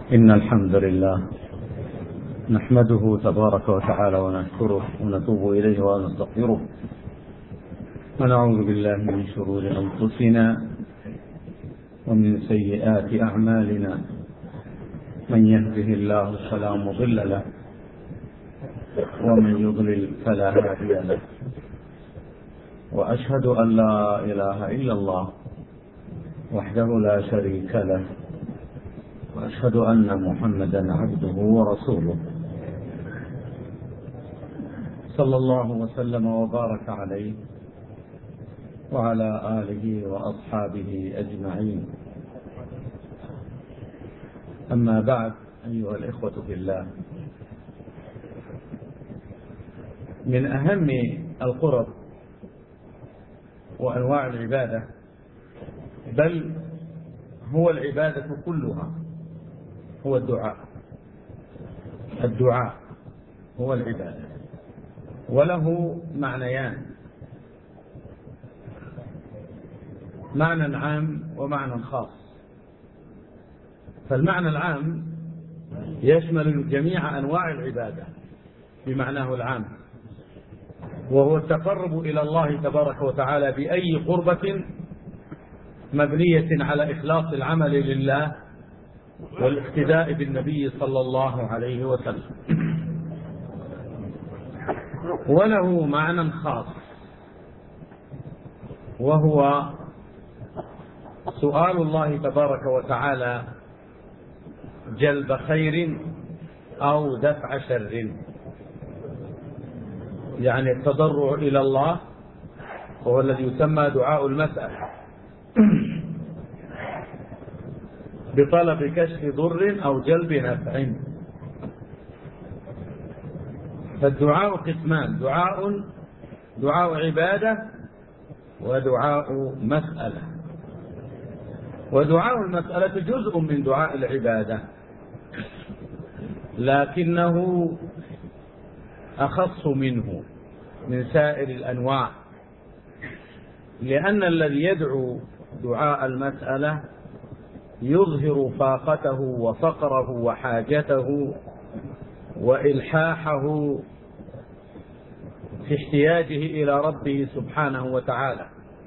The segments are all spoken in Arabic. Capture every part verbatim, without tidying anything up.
إن الحمد لله نحمده تبارك وتعالى ونشكره ونتوب إليه ونستغفره ونعوذ بالله من شرور أنفسنا ومن سيئات أعمالنا. من يهده الله فلا مضل له ومن يضلل فلا هادي له، وأشهد أن لا إله إلا الله وحده لا شريك له، وأشهد أن محمدا عبده ورسوله، صلى الله وسلم وبارك عليه وعلى آله وأصحابه أجمعين. أما بعد، أيها الإخوة في الله، من أهم القرب وأنواع العبادة، بل هو العبادة كلها، هو الدعاء. الدعاء هو العبادة، وله معنيان: معنى عام ومعنى خاص. فالمعنى العام يشمل جميع أنواع العبادة بمعناه العام، وهو التقرب إلى الله تبارك وتعالى بأي قربة مبنية على إخلاص العمل لله والاقتداء بالنبي صلى الله عليه وسلم. وله معنى خاص، وهو سؤال الله تبارك وتعالى جلب خير أو دفع شر، يعني التضرع إلى الله وهو الذي يسمى دعاء المسألة بطلب كشف ضر أو جلب نفع. فالدعاء قسمان: دعاء دعاء عبادة ودعاء مسألة. ودعاء المسألة جزء من دعاء العبادة، لكنه أخص منه من سائر الأنواع، لأن الذي يدعو دعاء المسألة يظهر فاقته وفقره وحاجته وإلحاحه في احتياجه إلى ربه سبحانه وتعالى،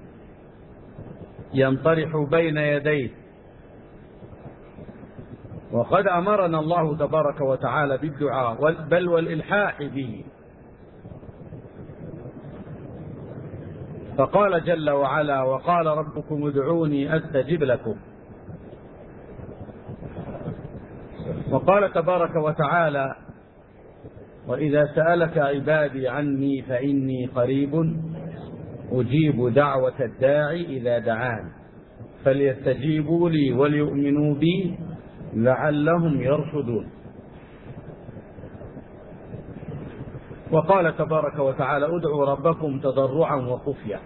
ينطرح بين يديه. وقد أمرنا الله تبارك وتعالى بالدعاء بل والإلحاح به، فقال جل وعلا: وقال ربكم ادعوني أستجب لكم. وقال تبارك وتعالى: وإذا سألك عبادي عني فإني قريب أجيب دعوة الداعي إذا دعان فليستجيبوا لي وليؤمنوا بي لعلهم يرشدون. وقال تبارك وتعالى: ادعوا ربكم تضرعا وخفيا.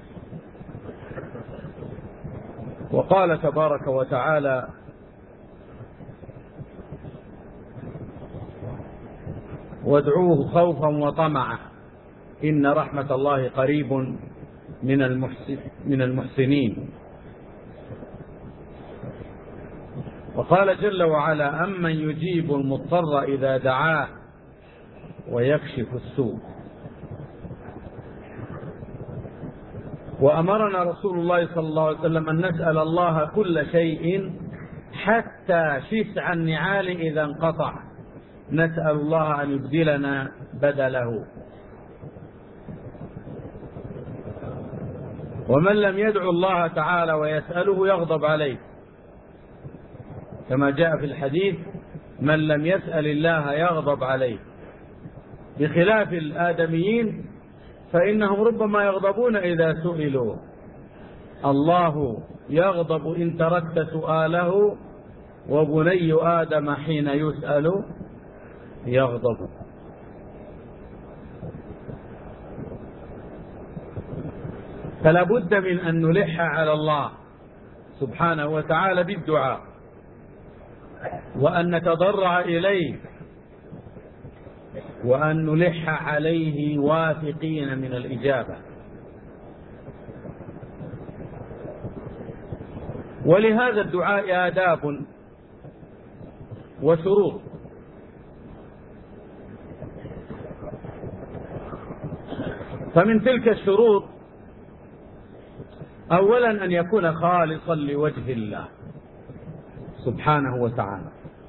وقال تبارك وتعالى: وادعوه خوفا وطمعا إن رحمة الله قريب من المحسن من المحسنين. وقال جل وعلا: أمن يجيب المضطر إذا دعاه ويكشف السوء. وأمرنا رسول الله صلى الله عليه وسلم أن نسأل الله كل شيء حتى شسع النعال إذا انقطع، نسأل الله أن يبدلنا بدله. ومن لم يدعو الله تعالى ويسأله يغضب عليه، كما جاء في الحديث: من لم يسأل الله يغضب عليه. بخلاف الآدميين فإنهم ربما يغضبون إذا سئلوا، الله يغضب إن تركت سؤاله، وبني آدم حين يسأل يغضب. فلا بد من أن نلح على الله سبحانه وتعالى بالدعاء، وأن نتضرع إليه، وأن نلح عليه واثقين من الإجابة. ولهذا الدعاء آداب وشروط. فمن تلك الشروط أولا أن يكون خالصا لوجه الله سبحانه وتعالى،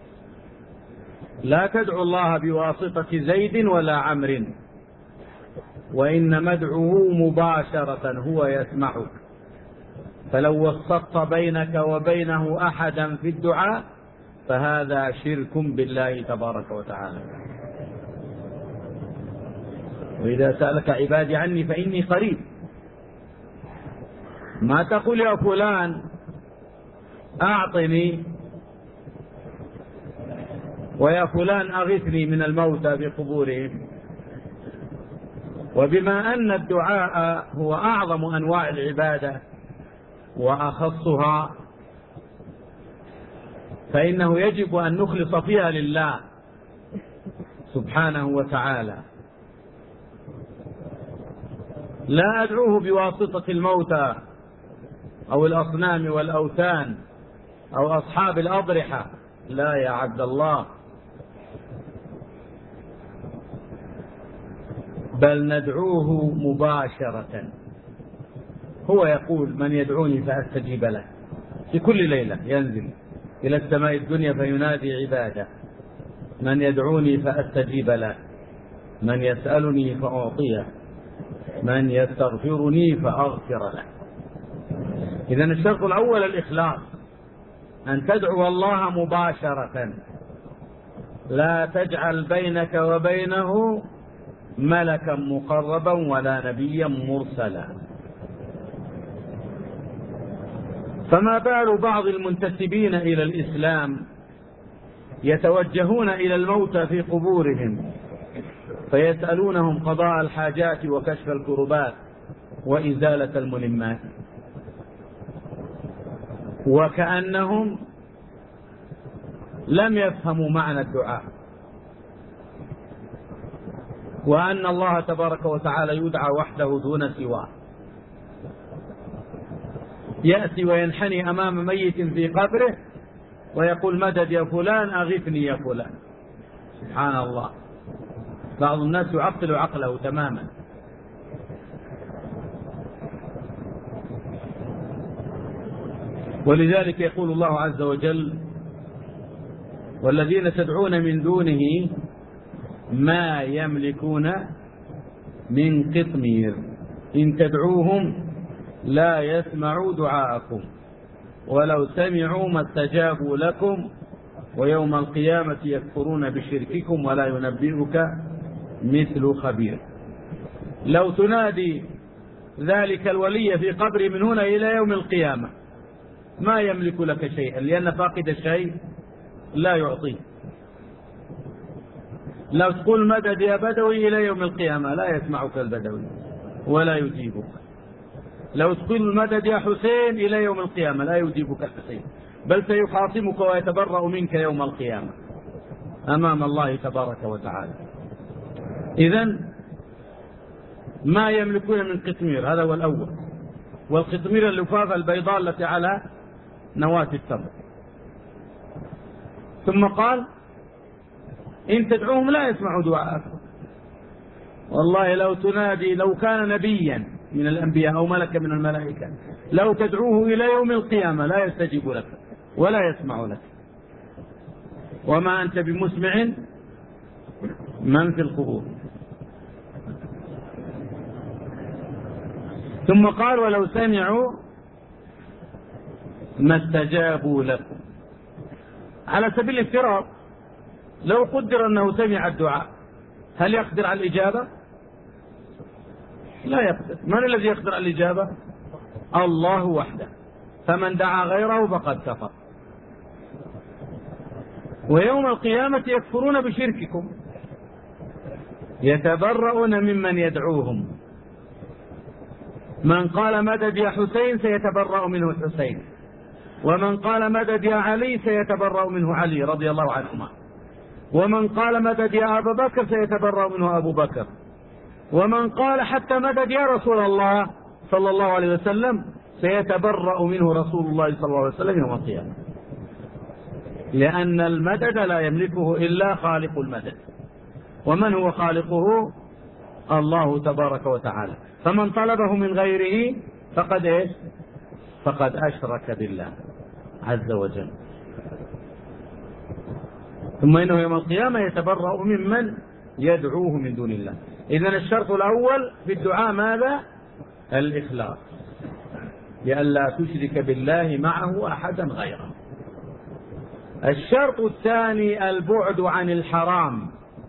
لا تدعو الله بواسطة زيد ولا عمرو، وإن مدعوه مباشرة هو يسمعك، فلو وسطت بينك وبينه أحدا في الدعاء فهذا شرك بالله تبارك وتعالى. وإذا سألك عبادي عني فإني قريب، ما تقول يا فلان أعطني ويا فلان أغثني من الموتى بقبورهم. وبما أن الدعاء هو أعظم أنواع العبادة وأخصها، فإنه يجب أن نخلص فيها لله سبحانه وتعالى. لا أدعوه بواسطة الموتى أو الأصنام والأوثان أو أصحاب الأضرحة، لا يا عبد الله، بل ندعوه مباشرة. هو يقول من يدعوني فأستجيب له، في كل ليلة ينزل إلى السماء الدنيا فينادي عباده من يدعوني فأستجيب له، من يسألني فأعطيه، من يستغفرني فأغفر له. إذن الشرط الأول الإخلاص، أن تدعو الله مباشرة، لا تجعل بينك وبينه ملكا مقربا ولا نبيا مرسلا. فما بال بعض المنتسبين إلى الإسلام يتوجهون إلى الموتى في قبورهم فيسألونهم قضاء الحاجات وكشف الكربات وإزالة الملمات، وكأنهم لم يفهموا معنى الدعاء، وأن الله تبارك وتعالى يدعى وحده دون سواه. يأتي وينحني أمام ميت في قبره ويقول مدد يا فلان أغثني يا فلان. سبحان الله، بعض الناس يعطل عقله تماما. ولذلك يقول الله عز وجل والذين تدعون من دونه ما يملكون من قطمير إن تدعوهم لا يسمعوا دعاءكم ولو سمعوا ما استجابوا لكم ويوم القيامة يكفرون بشرككم ولا ينبئك مثل خبير. لو تنادي ذلك الولي في قبر من هنا إلى يوم القيامة ما يملك لك شيئا، لأن فاقد الشيء لا يعطيه. لو تقول مدد يا بدوي إلى يوم القيامة لا يسمعك البدوي ولا يجيبك. لو تقول مدد يا حسين إلى يوم القيامة لا يجيبك الحسين، بل سيخاصمك ويتبرأ منك يوم القيامة أمام الله تبارك وتعالى. إذن ما يملكون من قطمير، هذا هو الأول. والقطمير اللفافة البيضاء التي على نواة التمر. ثم قال إن تدعوهم لا يسمعوا دعاءكم. والله لو تنادي لو كان نبيا من الأنبياء أو ملكا من الملائكة لو تدعوه إلى يوم القيامة لا يستجيب لك ولا يسمع لك، وما أنت بمسمع من في القبور. ثم قال ولو سمعوا ما استجابوا لكم. على سبيل الافتراض لو قدر أنه سمع الدعاء هل يقدر على الإجابة؟ لا يقدر. من الذي يقدر على الإجابة؟ الله وحده. فمن دعا غيره فقد كفر. ويوم القيامة يكفرون بشرككم يتبرؤون ممن يدعوهم. من قال مدد يا حسين سيتبرأ منه الحسين، ومن قال مدد يا علي سيتبرأ منه علي رضي الله عنهما، ومن قال مدد يا أبا بكر سيتبرأ منه أبو بكر، ومن قال حتى مدد يا رسول الله صلى الله عليه وسلم سيتبرأ منه رسول الله صلى الله عليه وسلم يوم القيامة. لأن المدد لا يملكه إلا خالق المدد. ومن هو خالقه؟ الله تبارك وتعالى. فمن طلبه من غيره فقد إيش؟ فقد أشرك بالله عز وجل. ثم إنه يوم القيامة يتبرأ ممن يدعوه من دون الله. إذن الشرط الأول في الدعاء ماذا؟ الإخلاص، لئلا تشرك بالله معه أحدا غيره. الشرط الثاني البعد عن الحرام.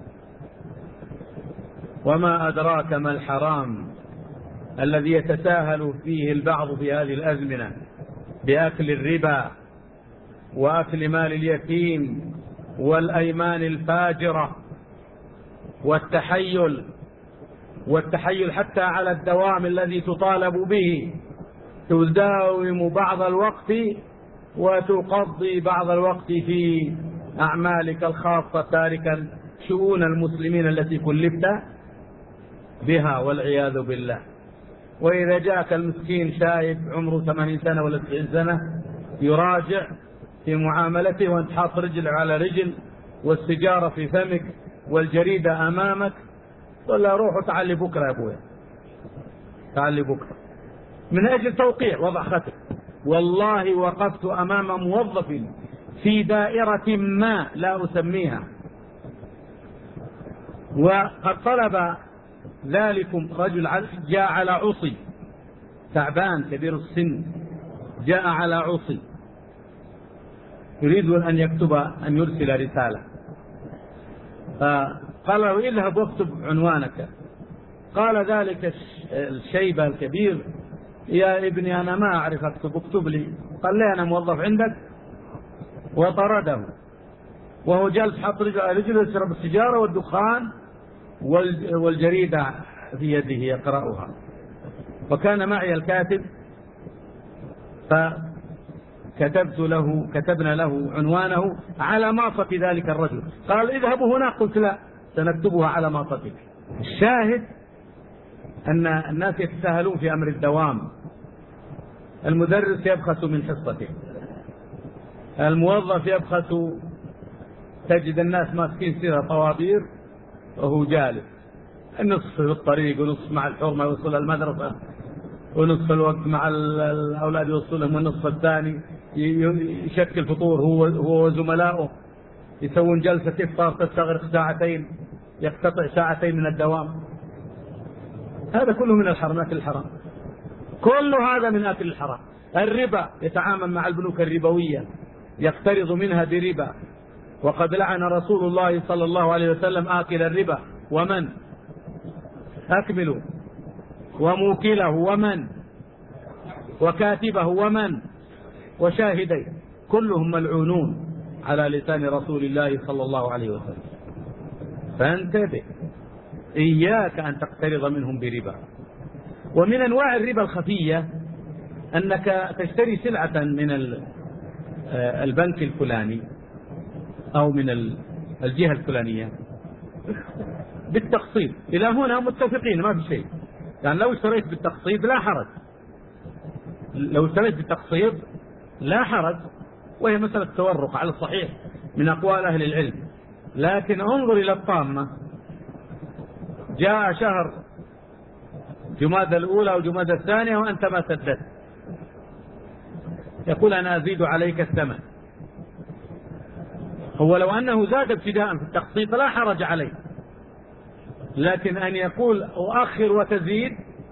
وما أدراك ما الحرام الذي يتساهل فيه البعض في هذه الأزمنة بأكل الربا وأكل مال اليتيم والأيمان الفاجرة والتحيل والتحيل حتى على الدوام الذي تطالب به. تداوم بعض الوقت وتقضي بعض الوقت في أعمالك الخاصة تاركا شؤون المسلمين التي كلفت بها والعياذ بالله. وإذا جاءك المسكين شايب عمره ثمانين سنة ولا تسعين سنة يراجع في معاملته وانت حاط رجل على رجل والسجارة في فمك والجريدة أمامك، قل له روح وتعالي بكرة يا أبويا، تعالي بكرة، من أجل توقيع وضع ختم. والله وقفت أمام موظف في دائرة ما لا أسميها، وقد طلب ذلكم رجل جاء على عصي، تعبان كبير السن، جاء على عصي يريد أن يكتب أن يرسل رسالة، فقال له اذهب واكتب عنوانك. قال ذلك الشيبة الكبير يا ابني أنا ما أعرف أكتب، اكتب لي. قال لي أنا موظف عندك، وطرده وهو جالس حط رجل على رجله يشرب السجارة والدخان والجريدة في يده يقرأها. وكان معي الكاتب فكتبت له كتبنا له عنوانه على ماصة ذلك الرجل. قال اذهبوا هنا، قلت لا سنكتبها على ماصتك. الشاهد أن الناس يتساهلون في أمر الدوام. المدرس يبخس من حصته، الموظف يبخس، تجد الناس ماسكين سيرة طوابير وهو جالس، النصف في الطريق ونصف مع الحرمة يوصل المدرسة ونصف الوقت مع الأولاد يوصلهم، والنصف الثاني يشكل فطور هو هو وزملائه يسوون جلسة إفطار تستغرق ساعتين، يقتطع ساعتين من الدوام. هذا كله من الحرمات الحرام، كل هذا من أكل الحرام. الربا يتعامل مع البنوك الربوية، يقترض منها بربا، وقد لعن رسول الله صلى الله عليه وسلم آكل الربا ومن أكمله وموكله ومن وكاتبه ومن وشاهديه، كلهم ملعونون على لسان رسول الله صلى الله عليه وسلم. فانتبه، إياك أن تقترض منهم بربا. ومن أنواع الربا الخفية أنك تشتري سلعة من البنك الفلاني أو من الجهة الفلانية بالتقسيط. إلى هنا متفقين ما في شيء، يعني لو اشتريت بالتقسيط لا حرج، لو اشتريت بالتقسيط لا حرج، وهي مسألة تورق على الصحيح من أقوال أهل العلم. لكن انظر إلى الطامة، جاء شهر جمادى الأولى وجمادى الثانية وأنت ما سددت، يقول أنا أزيد عليك الثمن. هو لو أنه زاد ابتداء في التقسيط لا حرج عليه، لكن أن يقول أؤخر وتزيد،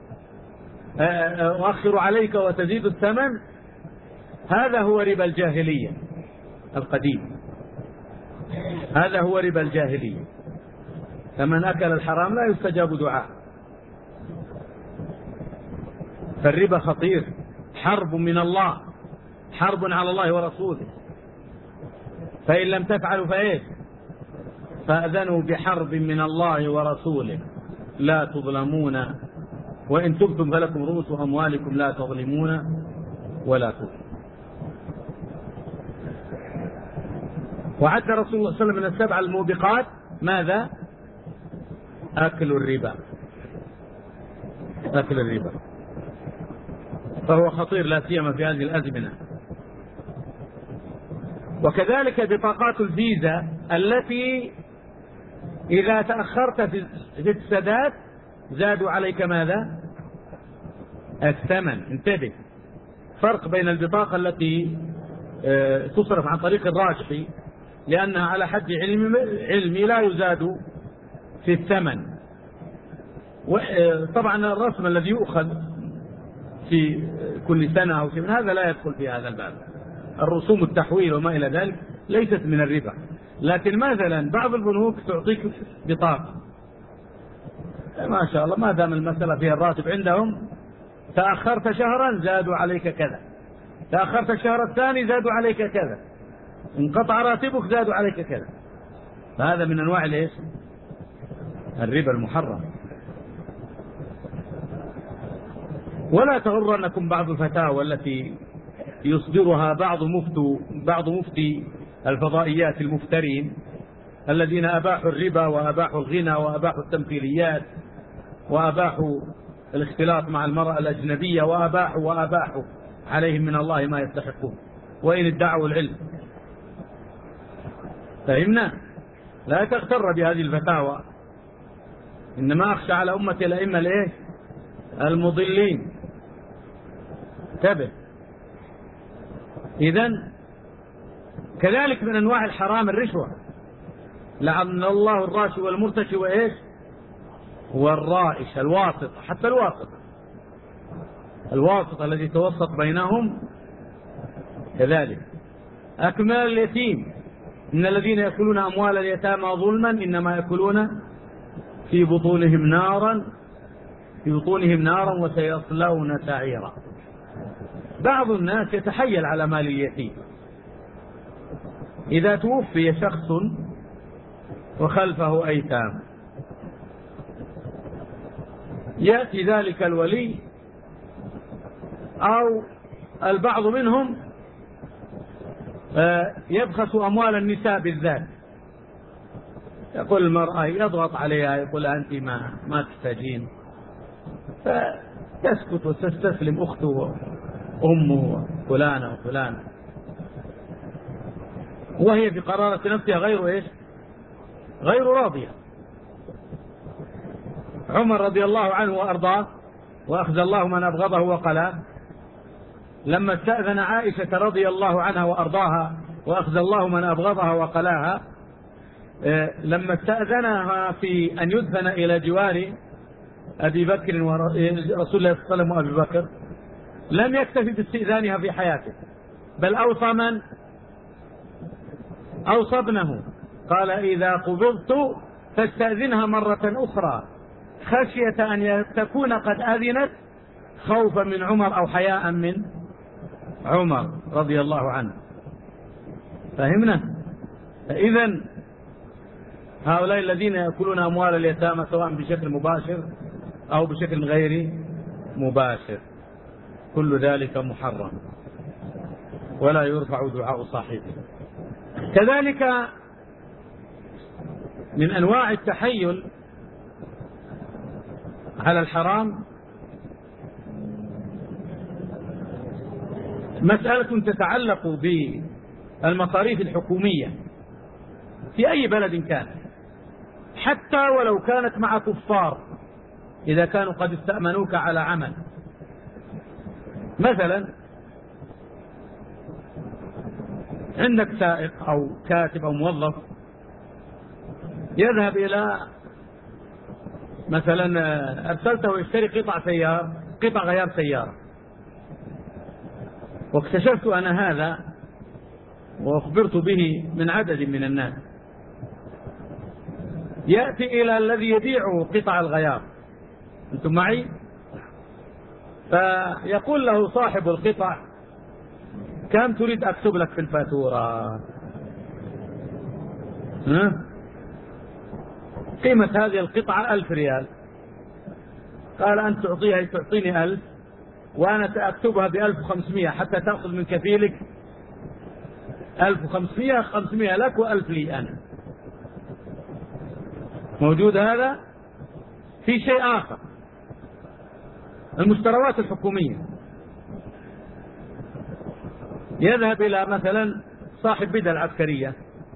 أؤخر عليك وتزيد الثمن، هذا هو ربا الجاهلية القديم، هذا هو ربا الجاهلية. فمن أكل الحرام لا يستجاب دعاء. فالربا خطير، حرب من الله، حرب على الله ورسوله. فإن لم تفعلوا فإيه؟ فأذنوا بحرب من الله ورسوله لا تظلمون، وإن تبتم فلكم رؤوس أموالكم لا تظلمون ولا تظلمون. وعد رسول الله صلى الله عليه وسلم من السبع الموبقات ماذا؟ أكل الربا، أكل الربا، فهو خطير لا سيما في هذه الأزمنة. وكذلك بطاقات الفيزا التي إذا تأخرت في السداد زادوا عليك ماذا؟ الثمن. انتبه، فرق بين البطاقة التي تصرف عن طريق الراجحي لأنها على حد علمي, علمي لا يزاد في الثمن. طبعا الرسم الذي يؤخذ في كل سنة أو شيء من هذا لا يدخل في هذا الباب. الرسوم التحويل وما إلى ذلك ليست من الربا، لكن مثلا بعض البنوك تعطيك بطاقة ما شاء الله ما دام المسألة فيها الراتب عندهم، تأخرت شهرا زادوا عليك كذا، تأخرت الشهر الثاني زادوا عليك كذا، انقطع راتبك زادوا عليك كذا. فهذا من أنواع الايش؟ الربا المحرم. ولا تغرنكم بعض الفتاوى التي يصدرها بعض مفتو بعض مفتي الفضائيات المفترين الذين أباحوا الربا وأباحوا الغنى وأباحوا التمثيليات وأباحوا الاختلاط مع المرأة الأجنبية وأباحوا وأباحوا عليهم من الله ما يستحقون وإن ادعوا العلم. فهمنا؟ لا تغتر بهذه الفتاوى، إنما أخشى على أمة الأئمة الإيه؟ المضلين. انتبه. إذن كذلك من أنواع الحرام الرشوة، لعن الله الراشي والمرتشي وإيش؟ والرائش، الواسط، حتى الواسط الواسط الذي توسط بينهم كذلك. أكمال اليتيم، إن الذين يأكلون أموال اليتامى ظلما إنما يأكلون في بطونهم نارا في بطونهم نارا وسيصلون سعيرا. بعض الناس يتحيل على مال اليتيم. إذا توفي شخص وخلفه أيتام يأتي ذلك الولي أو البعض منهم يبخس أموال النساء بالذات، يقول المرأة يضغط عليها يقول أنت ما ما تحتاجين، فتسكت وتستسلم أخته وأمه فلانة وفلانة وهي في قرارة نفسها غير إيش؟ غير راضية. عمر رضي الله عنه وأرضاه وأخذ الله من أبغضه وقلاه لما استأذن عائشة رضي الله عنها وأرضاها وأخذ الله من أبغضها وقلاها، لما استأذنها في أن يدفن إلى جوار أبي بكر ورسول الله صلى الله عليه وسلم وأبي بكر لم يكتفي باستئذانها في حياته، بل أوصى من؟ أوصى ابنه، قال إذا قبضت فاستأذنها مرة أخرى خشية أن تكون قد أذنت خوفا من عمر أو حياء من عمر رضي الله عنه. فهمنا؟ فإذن هؤلاء الذين يأكلون أموال اليتامى سواء بشكل مباشر أو بشكل غير مباشر كل ذلك محرم ولا يرفع دعاء صاحبه. كذلك من أنواع التحيل على الحرام مسألة تتعلق بالمصاريف الحكومية في أي بلد كان، حتى ولو كانت مع كفار إذا كانوا قد استأمنوك على عمل. مثلا عندك سائق أو كاتب أو موظف يذهب إلى مثلا أرسلته يشتري قطع سيارة قطع غيار سيارة، واكتشفت أنا هذا وأخبرت به من عدد من الناس، يأتي إلى الذي يبيع قطع الغيار، أنتم معي؟ فيقول له صاحب القطع كم تريد أكتب لك في الفاتورة؟ ها؟ قيمة هذه القطعة ألف ريال. قال أنت تعطيها تعطيني ألف وأنا سأكتبها بألف وخمسمائة حتى تأخذ من كفيلك ألف وخمسمائة، خمسمائة لك وألف لي أنا. موجود هذا؟ في شيء آخر، المشتريات الحكومية، يذهب إلى مثلا صاحب بدل عسكرية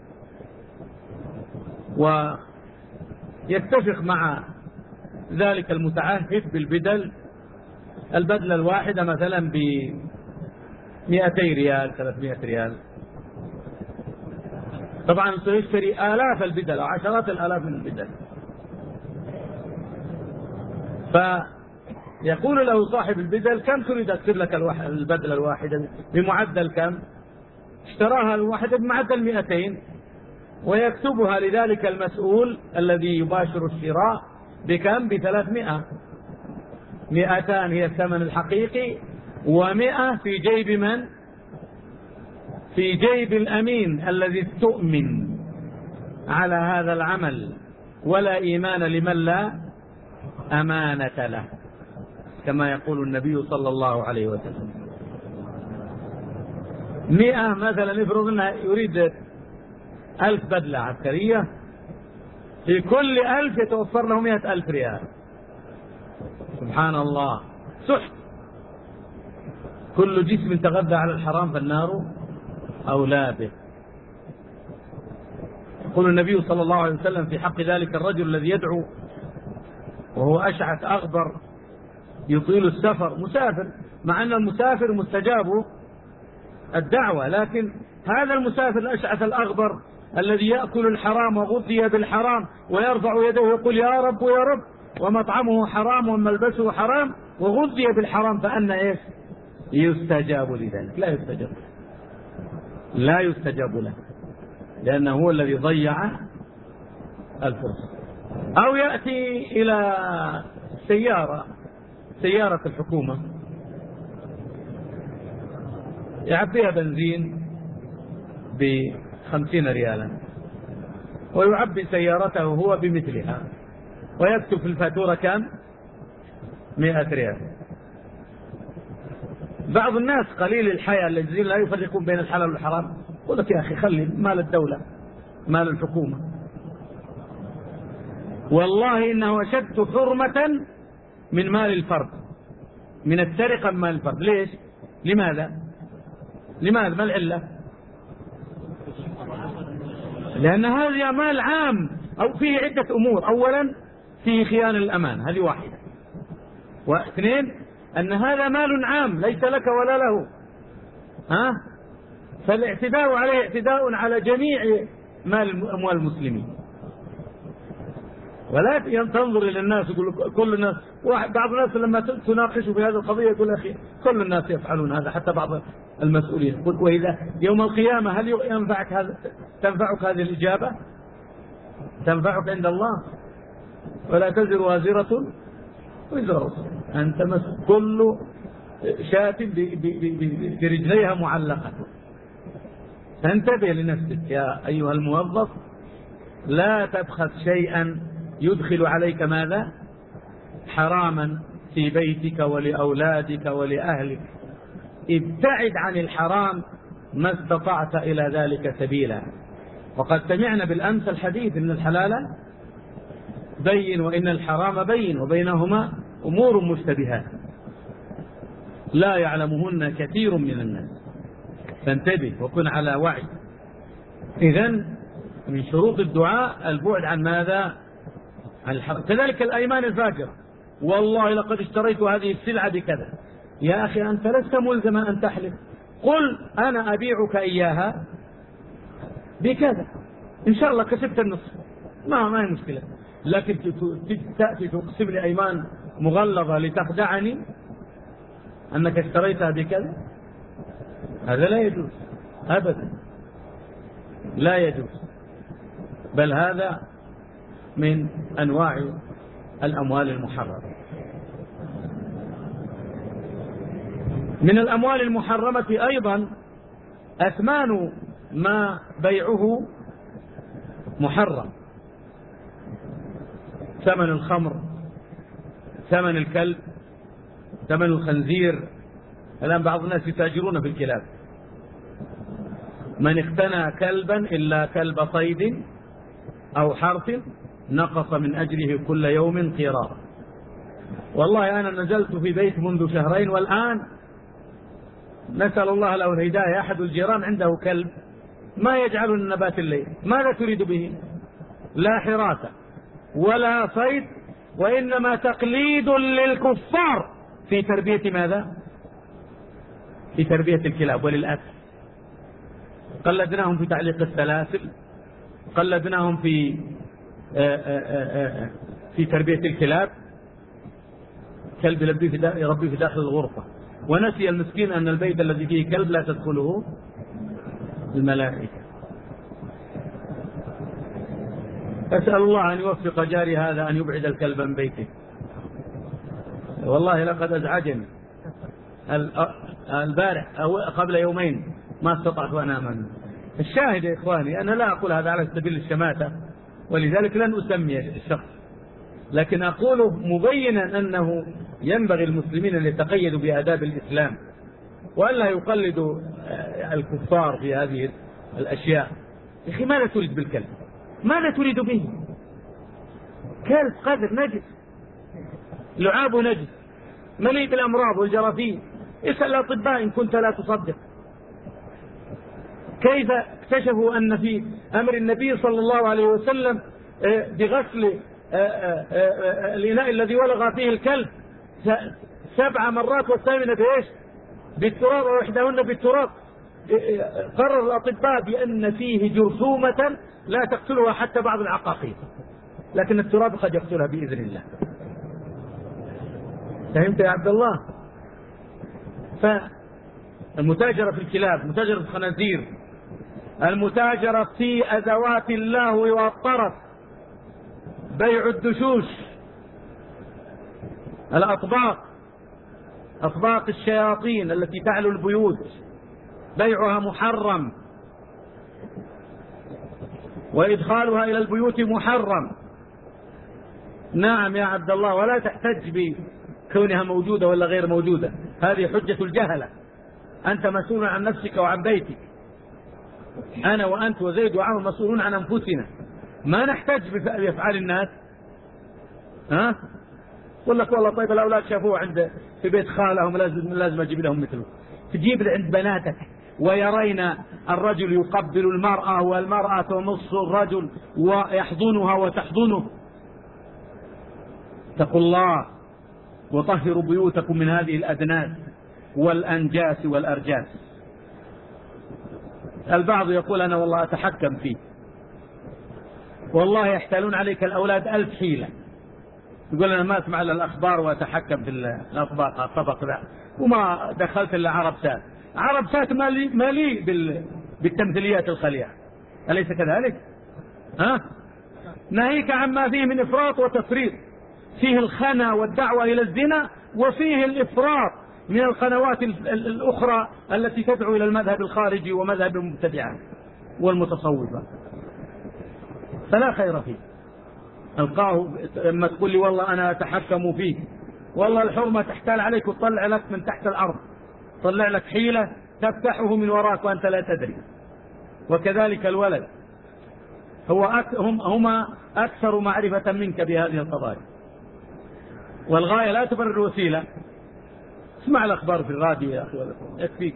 ويتفق مع ذلك المتعهد بالبدل، البدلة الواحدة مثلا بمئتي ريال ثلاثمائة ريال، طبعا سيشتري آلاف البدل أو عشرات الآلاف من البدل. فيقول له صاحب البدل: كم تريد أكتب لك البدلة الواحدة بمعدل كم؟ اشتراها الواحدة بمعدل مئتين، ويكتبها لذلك المسؤول الذي يباشر الشراء بكم؟ بثلاثمائة. مئتان هي الثمن الحقيقي، ومئة في جيب من؟ في جيب الأمين الذي استؤمن على هذا العمل، ولا إيمان لمن لا أمانة له، كما يقول النبي صلى الله عليه وسلم. مئة مثلا افرض أنه يريد ألف بدلة عسكرية، في كل ألف يتوفر له مئة ألف ريال. سبحان الله، سحت. كل جسم تغذى على الحرام فالنار أولى به. يقول النبي صلى الله عليه وسلم في حق ذلك الرجل الذي يدعو وهو أشعث أغبر يطيل السفر، مسافر، مع أن المسافر مستجاب الدعوة، لكن هذا المسافر الأشعث الأغبر الذي يأكل الحرام وغذي بالحرام ويرفع يده ويقول يا رب يا رب، ومطعمه حرام وملبسه حرام وغذي بالحرام، فأن إيش؟ يستجاب لذلك؟ لا يستجاب له، لا يستجاب له، لأنه هو الذي ضيع الفرصة. أو يأتي إلى سيارة سيارة الحكومة يعبيها بنزين بخمسين ريالا، ويعبي سيارته هو بمثلها، ويكتب في الفاتورة كم؟ مئة ريال. بعض الناس قليل الحياة الذين لا يفرقون بين الحلال والحرام يقول لك يا أخي خلي مال الدولة مال الحكومة. والله إنه أشد حرمة من مال الفرد، من السرقة من مال الفرد. ليش؟ لماذا؟ لماذا؟ ما العلة؟ لأن هذا مال عام، أو فيه عدة أمور. أولا فيه خيانة الأمان، هذه واحدة. واثنين أن هذا مال عام ليس لك ولا له، ها؟ فالاعتداء عليه اعتداء على جميع مال أموال المسلمين. ولا تنظر إلى الناس يقول كل الناس، بعض الناس لما تناقشوا في هذه القضية يقول أخي كل الناس يفعلون هذا، حتى بعض المسؤولين. وإذا يوم القيامة هل ينفعك هذا؟ تنفعك هذه الإجابة؟ تنفعك عند الله؟ ولا تزر وازرة وزر أخرى. أنت مسؤول، كل شاة برجليها معلقة. فانتبه لنفسك يا أيها الموظف، لا تبخس شيئا يدخل عليك ماذا؟ حراما في بيتك ولأولادك ولأهلك. ابتعد عن الحرام ما استطعت إلى ذلك سبيلا. وقد سمعنا بالأمس الحديث إن الحلال بين وإن الحرام بين، وبينهما أمور مشتبهات لا يعلمهن كثير من الناس. فانتبه وكن على وعي. إذن من شروط الدعاء البعد عن ماذا؟ عن الحرام. كذلك الأيمان الفاجرة، والله لقد اشتريت هذه السلعة بكذا. يا أخي أنت لست ملزما أن تحلف، قل أنا أبيعك إياها بكذا، إن شاء الله كسبت النصف، ما ما هي مشكلة. لكن تأتي تقسم لي أيمان مغلظة لتخدعني أنك اشتريتها بكذا، هذا لا يجوز أبدا، لا يجوز، بل هذا من أنواع الأموال المحرمة. من الأموال المحرمة أيضا أثمان ما بيعه محرم، ثمن الخمر، ثمن الكلب، ثمن الخنزير. الآن بعض الناس يتاجرون في الكلاب. من اقتنى كلبا إلا كلب صيد أو حرث نقص من أجره كل يوم قيراط. والله أنا نزلت في بيت منذ شهرين، والآن نسأل الله له الهداية، أحد الجيران عنده كلب ما يجعل النبات الليل. ماذا تريد به؟ لا حراسة ولا صيد، وإنما تقليد للكفار في تربية ماذا؟ في تربية الكلاب. وللأسف قلدناهم في تعليق السلاسل، قلدناهم في آآ آآ في تربية الكلاب. كلب يربي في داخل الغرفة، ونسي المسكين أن البيت الذي فيه كلب لا تدخله الملائكة. أسأل الله أن يوفق جاري هذا أن يبعد الكلب من بيته. والله لقد أزعجني البارح أو قبل يومين، ما استطعت أن أنام. الشاهد يا إخواني، أنا لا أقول هذا على سبيل الشماتة، ولذلك لن أسمي الشخص، لكن أقول مبينا أنه ينبغي المسلمين أن يتقيدوا بآداب الإسلام، وألا يقلدوا الكفار في هذه الأشياء. يا أخي ماذا تريد بالكلب؟ ماذا تريد به؟ كلب قذر نجس، لعابه نجس، مليء بالأمراض والجراثيم. اسأل الأطباء إن كنت لا تصدق. كيف اكتشفوا أن في أمر النبي صلى الله عليه وسلم بغسل الإناء الذي ولغ فيه الكلب سبع مرات والثامنة بإيش؟ بالتراب، وإحداهن بالتراب. قرر الأطباء بأن فيه جرثومة لا تقتلها حتى بعض العقاقير، لكن التراب قد يقتلها بإذن الله. فهمت يا عبد الله؟ فالمتاجرة في الكلاب، متاجرة الخنازير، المتاجرة في أدوات اللهو والطرف، بيع الدشوش، الأطباق، أطباق الشياطين التي تعلو البيوت، بيعها محرم، وإدخالها إلى البيوت محرم. نعم يا عبد الله، ولا تحتج بكونها موجودة ولا غير موجودة، هذه حجة الجهلة. أنت مسؤول عن نفسك وعن بيتك، أنا وأنت وزيد وعمر مسؤولون عن أنفسنا، ما نحتاج بأفعال الناس. ها؟ يقول لك والله طيب الأولاد شافوه عند في بيت خالهم لازم لازم أجيب لهم مثله. تجيب عند بناتك ويرين الرجل يقبل المرأة والمرأة تمص الرجل ويحضنها وتحضنه. اتقوا الله وطهروا بيوتكم من هذه الأدناس والأنجاس والأرجاس. البعض يقول أنا والله أتحكم فيه، والله يحتالون عليك الأولاد ألف حيلة. يقول أنا ما أسمع الأخبار وأتحكم في الأطباق الطبق ذا، وما دخلت إلا عرب سات. عرب سات مالي, مالي بالتمثيليات الخليعة، أليس كذلك؟ ها؟ ناهيك عما فيه من إفراط وتفريط، فيه الخنا والدعوة إلى الزنا، وفيه الإفراط من القنوات الأخرى التي تدعو إلى المذهب الخارجي ومذهب المبتدعة والمتصوفة، فلا خير فيه. ألقاه لما تقول لي والله أنا أتحكم فيه، والله الحرمة تحتال عليك وتطلع لك من تحت الأرض، طلع لك حيلة تفتحه من وراك وأنت لا تدري. وكذلك الولد، هو أك هم هما أكثر معرفة منك بهذه القضايا، والغاية لا تبرر الوسيلة. اسمع الأخبار في الراديو يا أخي يكفيك.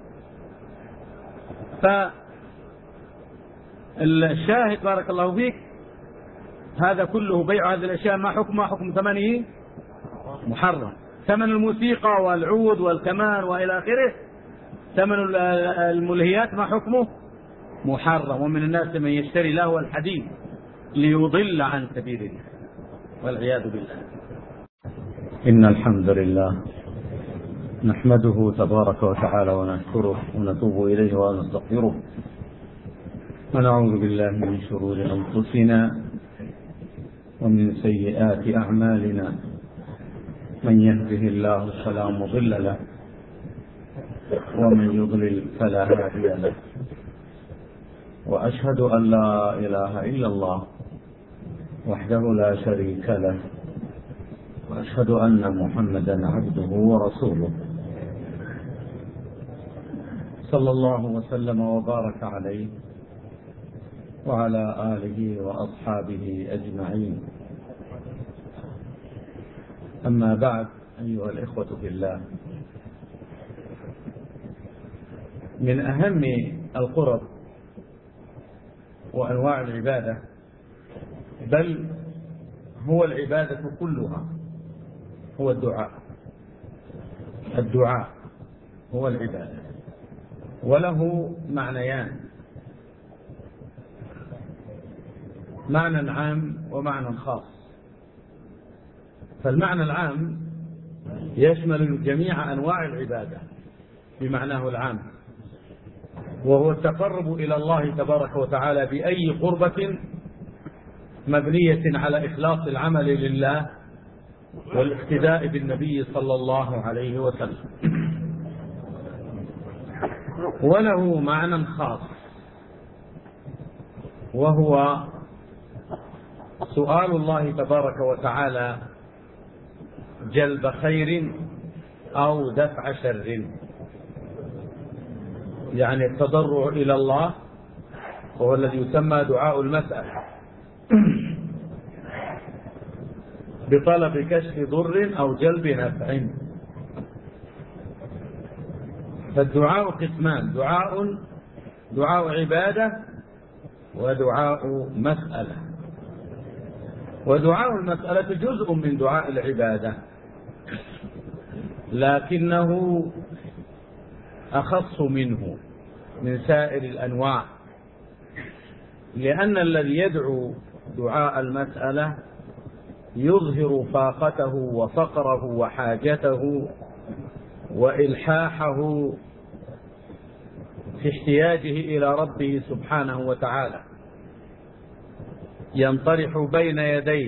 فالشاهد بارك الله فيك، هذا كله بيع هذه الأشياء ما حكم ما حكم ثمنه؟ محرم. ثمن الموسيقى والعود والكمان وإلى آخره، ثمن الملهيات ما حكمه؟ محرم. ومن الناس من يشتري لهو الحديث ليضل عن سبيل الله والعياذ بالله. إن الحمد لله نحمده تبارك وتعالى ونشكره ونتوب إليه ونستغفره، ونعوذ بالله من شرور أنفسنا ومن سيئات أعمالنا، من يهده الله فلا مضل له ومن يضلل فلا هادي له، وأشهد أن لا إله إلا الله وحده لا شريك له، وأشهد أن محمدا عبده ورسوله، صلى الله وسلم وبارك عليه وعلى آله وأصحابه أجمعين. أما بعد، أيها الإخوة في الله، من أهم القرب وأنواع العبادة، بل هو العبادة كلها، هو الدعاء. الدعاء هو العبادة، وله معنيان: معنى عام ومعنى خاص. فالمعنى العام يشمل جميع أنواع العبادة بمعناه العام، وهو التقرب إلى الله تبارك وتعالى بأي قربة مبنية على إخلاص العمل لله والاقتداء بالنبي صلى الله عليه وسلم. وله معنى خاص، وهو سؤال الله تبارك وتعالى جلب خير أو دفع شر، يعني التضرع إلى الله وهو الذي يسمى دعاء المسألة بطلب كشف ضر أو جلب نفع. فالدعاء قسمان: دعاء دعاء عبادة ودعاء مسألة. ودعاء المسألة جزء من دعاء العبادة، لكنه أخص منه من سائر الأنواع، لأن الذي يدعو دعاء المسألة يظهر فاقته وفقره وحاجته وإلحاحه في احتياجه إلى ربه سبحانه وتعالى، ينطرح بين يديه.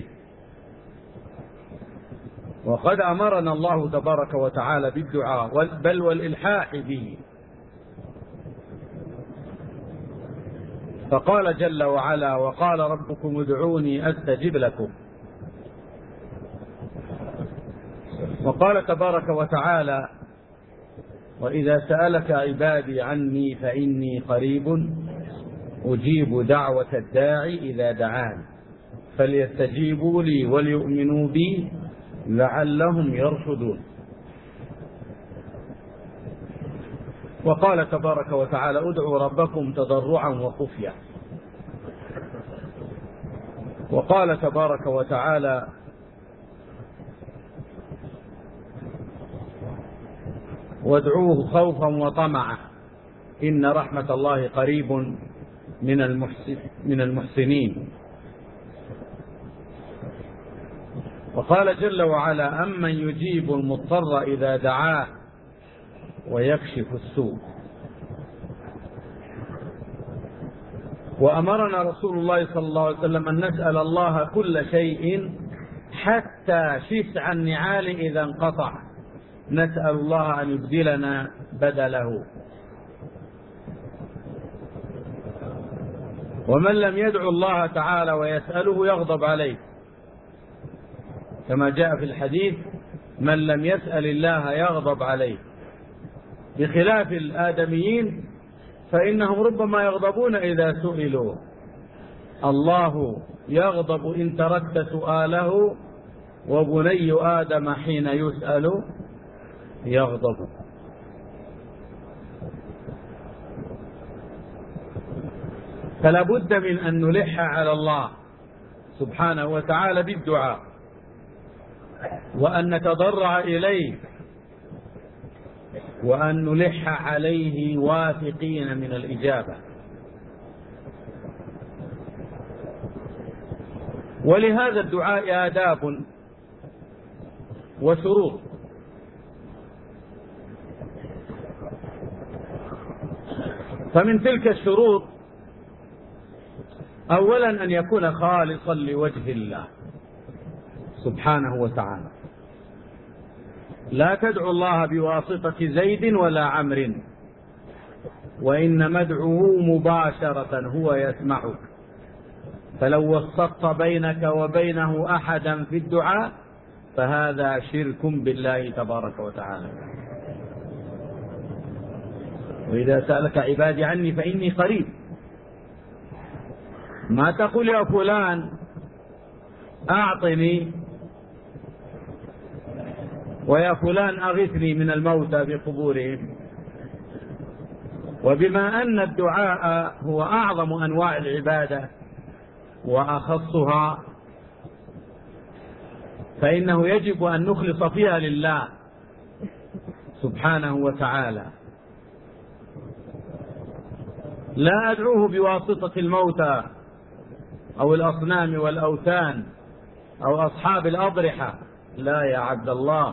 وقد أمرنا الله تبارك وتعالى بالدعاء بل والإلحاح به، فقال جل وعلا: وقال ربكم ادعوني أستجب لكم. وقال تبارك وتعالى: وإذا سألك عبادي عني فإني قريب أجيب دعوة الداعي إذا دعان فليستجيبوا لي وليؤمنوا بي لعلهم يرشدون. وقال تبارك وتعالى: ادعوا ربكم تضرعا وخفيا. وقال تبارك وتعالى: وادعوه خوفا وطمعا إن رحمة الله قريب من المحسن من المحسنين. وقال جل وعلا: أمن يجيب المضطر إذا دعاه ويكشف السوء. وأمرنا رسول الله صلى الله عليه وسلم أن نسأل الله كل شيء حتى شسع النعال إذا انقطع نسأل الله أن يبدلنا بدله. ومن لم يدعو الله تعالى ويسأله يغضب عليه، كما جاء في الحديث: من لم يسأل الله يغضب عليه. بخلاف الآدميين فإنهم ربما يغضبون إذا سئلوا، الله يغضب إن تركت سؤاله وبني آدم حين يسأل يغضب. فلا بد من أن نلح على الله سبحانه وتعالى بالدعاء، وأن نتضرع إليه، وأن نلح عليه واثقين من الإجابة. ولهذا الدعاء آداب وشروط. فمن تلك الشروط: أولا أن يكون خالصا لوجه الله سبحانه وتعالى، لا تدعو الله بواسطة زيد ولا عمرو، وإنما ادعوه مباشرة هو يسمعك. فلو وسطت بينك وبينه أحدا في الدعاء فهذا شرك بالله تبارك وتعالى. وإذا سألك عبادي عني فإني قريب. ما تقول يا فلان أعطني، ويا فلان أغثني من الموتى بقبورهم، وبما أن الدعاء هو أعظم أنواع العبادة وأخصها، فإنه يجب أن نخلص فيها لله سبحانه وتعالى. لا أدعوه بواسطة الموتى أو الأصنام والأوثان أو أصحاب الأضرحة، لا يا عبد الله،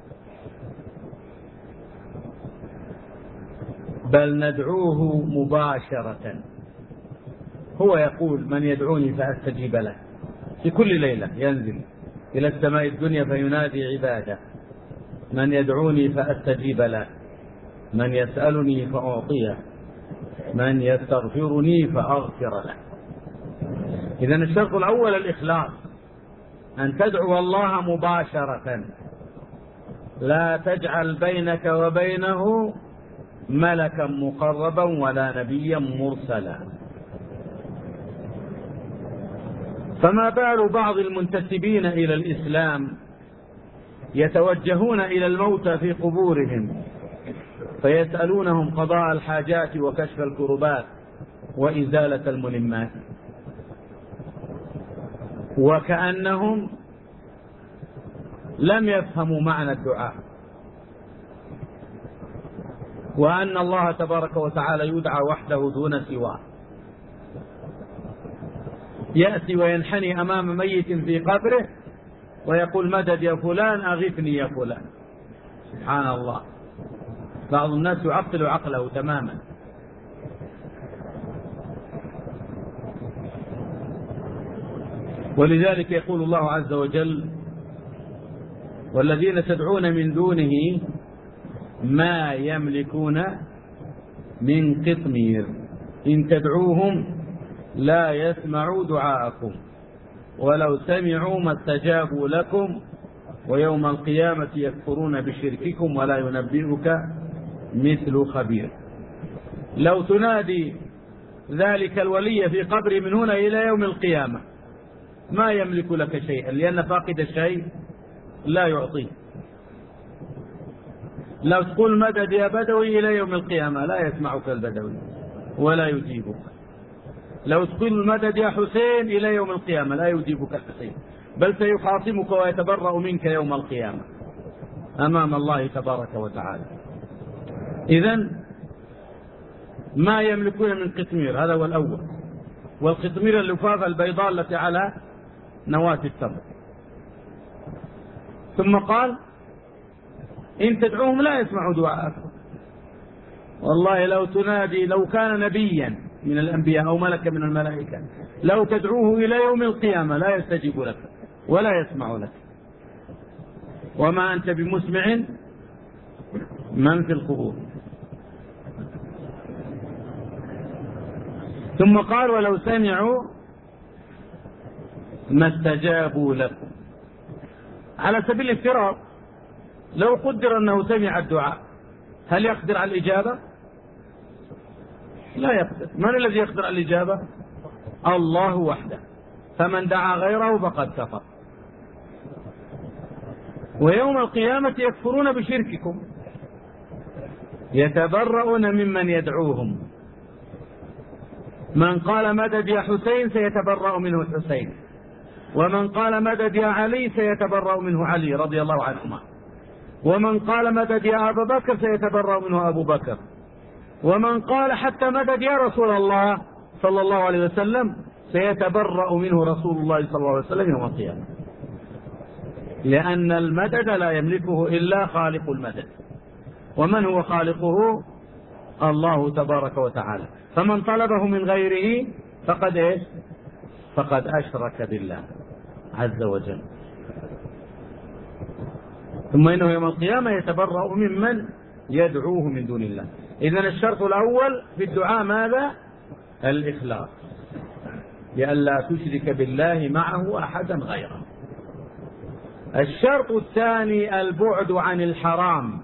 بل ندعوه مباشرة. هو يقول: من يدعوني فأستجيب له. في كل ليلة ينزل إلى السماء الدنيا فينادي عباده: من يدعوني فأستجيب له، من يسألني فأعطيه، من يستغفرني فأغفر له. إذن الشرط الأول الإخلاص، أن تدعو الله مباشرة، لا تجعل بينك وبينه ملكا مقربا ولا نبيا مرسلا. فما بال بعض المنتسبين إلى الإسلام يتوجهون إلى الموتى في قبورهم فيسألونهم قضاء الحاجات وكشف الكربات وإزالة الملمات، وكأنهم لم يفهموا معنى الدعاء، وأن الله تبارك وتعالى يدعى وحده دون سواه. يأتي وينحني أمام ميت في قبره ويقول: مدد يا فلان، أغثني يا فلان. سبحان الله، بعض الناس يعطل عقله تماما. ولذلك يقول الله عز وجل: والذين تدعون من دونه ما يملكون من قطمير إن تدعوهم لا يسمعوا دعاءكم ولو سمعوا ما استجابوا لكم ويوم القيامة يكفرون بشرككم ولا ينبئك مثل خبير. لو تنادي ذلك الولي في قبر من هنا إلى يوم القيامة ما يملك لك شيئا، لأن فاقد الشيء لا يعطيه. لو تقول مدد يا بدوي إلى يوم القيامة لا يسمعك البدوي ولا يجيبك. لو تقول مدد يا حسين إلى يوم القيامة لا يجيبك الحسين، بل سيخاصمك ويتبرأ منك يوم القيامة أمام الله تبارك وتعالى. إذن ما يملكون من قطمير، هذا هو الأول. والقطمير اللفافة البيضاء التي على نواة التمر. ثم قال: إن تدعوهم لا يسمعوا دعاءكم. والله لو تنادي، لو كان نبيا من الأنبياء أو ملكا من الملائكة، لو تدعوه إلى يوم القيامة لا يستجيب لك ولا يسمع لك، وما أنت بمسمع من في القبور. ثم قال: ولو سمعوا ما استجابوا لكم. على سبيل الافتراض، لو قدر أنه سمع الدعاء هل يقدر على الإجابة؟ لا يقدر. من الذي يقدر على الإجابة؟ الله وحده. فمن دعا غيره فقد كفر. ويوم القيامة يكفرون بشرككم، يتبرؤون ممن يدعوهم. من قال مدد يا حسين سيتبرأ منه الحسين، ومن قال مدد يا علي سيتبرأ منه علي رضي الله عنهما، ومن قال مدد يا أبا بكر سيتبرأ منه أبو بكر، ومن قال حتى مدد يا رسول الله صلى الله عليه وسلم سيتبرأ منه رسول الله صلى الله عليه وسلم يوم القيامة، لأن المدد لا يملكه إلا خالق المدد. ومن هو خالقه؟ الله تبارك وتعالى. فمن طلبه من غيره فقد إيش؟ فقد أشرك بالله عز وجل. ثم إنه يوم القيامة يتبرأ ممن يدعوه من دون الله. إذن الشرط الأول في الدعاء ماذا؟ الإخلاص، لئلا تشرك بالله معه أحدا غيره. الشرط الثاني البعد عن الحرام.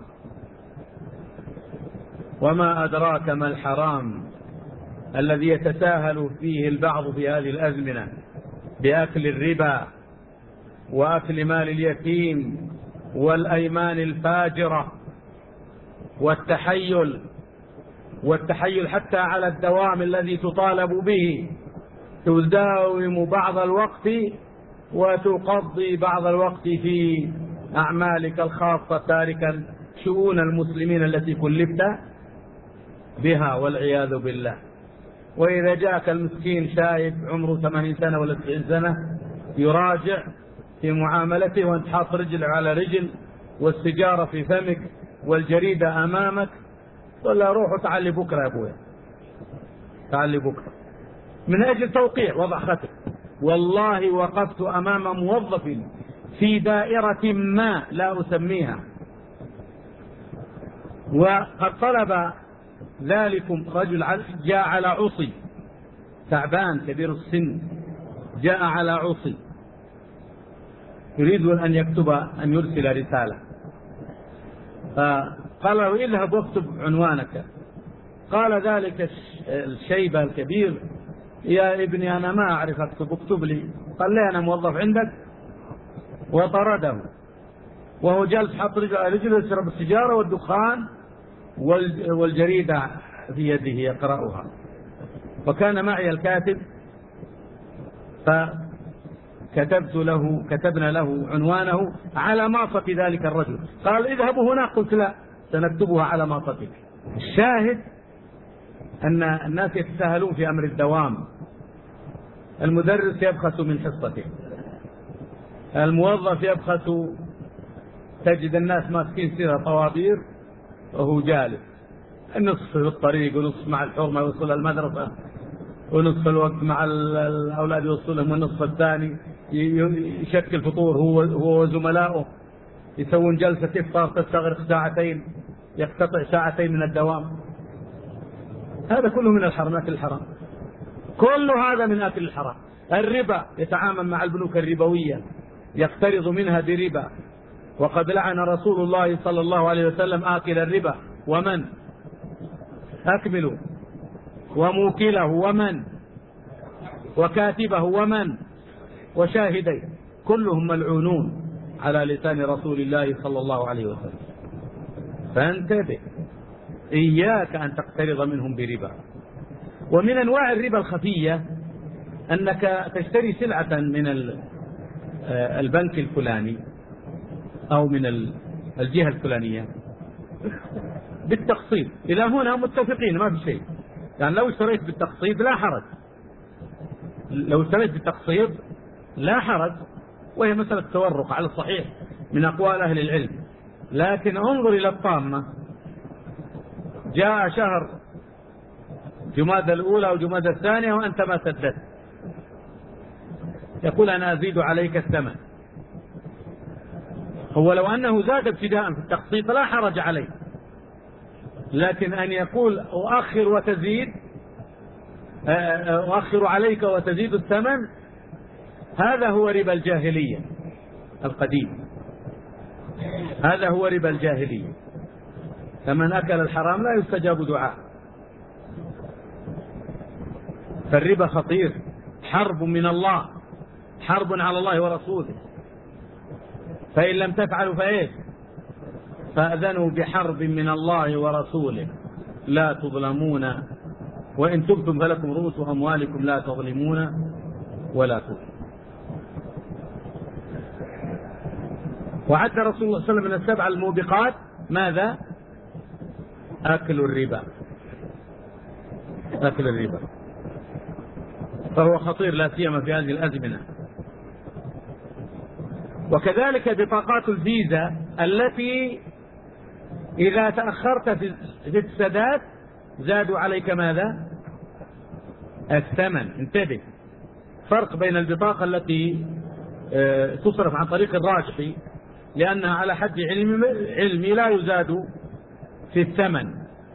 وما أدراك ما الحرام الذي يتساهل فيه البعض في هذه الأزمنة بأكل الربا وأكل مال اليتيم والأيمان الفاجرة والتحيل والتحيل حتى على الدوام الذي تطالب به، تداوم بعض الوقت وتقضي بعض الوقت في أعمالك الخاصة تاركا شؤون المسلمين التي كلفت بها والعياذ بالله. وإذا جاءك المسكين شايب عمره ثمانين سنة ولا تسعين سنة يراجع في معاملته وانت حاط رجل على رجل والسجارة في فمك والجريدة أمامك، ولا روح وتعلي بكرة يا أبويا، تعلي بكرة من أجل توقيع وضع ختم. والله وقفت أمام موظف في دائرة ما لا أسميها، وقد طلب ذلكم رجل جاء على عصي، تعبان كبير السن، جاء على عصي يريد أن يكتب أن يرسل رسالة، فقال له اذهب واكتب عنوانك. قال ذلك الشيبة الكبير يا ابني أنا ما أعرف أكتب، اكتب لي. قال لي أنا موظف عندك، وطرده وهو جالس حط رجل على رجله يشرب السجارة والدخان والجريدة في يده يقرأها. وكان معي الكاتب فكتبت له كتبنا له عنوانه على ماصة ذلك الرجل. قال اذهبوا هنا، قلت لا سنكتبها على ماصتك. الشاهد أن الناس يتساهلون في أمر الدوام. المدرس يبخس من حصته، الموظف يبخس، تجد الناس ماسكين سيرة طوابير وهو جالس النصف في الطريق ونصف مع الحرمة يوصل المدرسة ونصف الوقت مع الأولاد يوصلهم، والنصف الثاني يشكل فطور هو هو وزملائه يسوون جلسة إفطار تستغرق ساعتين، يقتطع ساعتين من الدوام. هذا كله من الحرمات الحرام، كل هذا من أكل الحرام. الربا يتعامل مع البنوك الربوية، يقترض منها بربا، وقد لعن رسول الله صلى الله عليه وسلم آكل الربا ومن أكمله وموكله ومن وكاتبه ومن وشاهديه، كلهم ملعونون على لسان رسول الله صلى الله عليه وسلم. فانتبه، إياك أن تقترض منهم بربا. ومن أنواع الربا الخفية أنك تشتري سلعة من البنك الفلاني أو من الجهة الفلانية بالتقسيط. إلى هنا متفقين ما في شيء، يعني لو اشتريت بالتقسيط لا حرج، لو اشتريت بالتقسيط لا حرج، وهي مسألة تورق على الصحيح من أقوال أهل العلم. لكن انظر إلى الطامة، جاء شهر جمادى الأولى وجمادى الثانية وأنت ما سددت، يقول أنا أزيد عليك الثمن. هو لو أنه زاد ابتداء في التقسيط لا حرج عليه، لكن أن يقول أؤخر وتزيد، أؤخر عليك وتزيد الثمن، هذا هو ربا الجاهلية القديم، هذا هو ربا الجاهلية. فمن أكل الحرام لا يستجاب دعاء. فالربا خطير، حرب من الله، حرب على الله ورسوله. فإن لم تفعلوا فإيه؟ فأذنوا بحرب من الله ورسوله لا تظلمون وإن تبتم فلكم رؤوس أموالكم لا تظلمون ولا تظلمون. وعد رسول الله صلى الله عليه وسلم من السبع الموبقات ماذا؟ أكل الربا، أكل الربا، فهو خطير لا سيما في هذه الأزمنة. وكذلك بطاقات الفيزا التي إذا تأخرت في السداد زادوا عليك ماذا؟ الثمن. انتبه، فرق بين البطاقة التي تصرف عن طريق الراجحي لأنها على حد علمي لا يزاد في الثمن.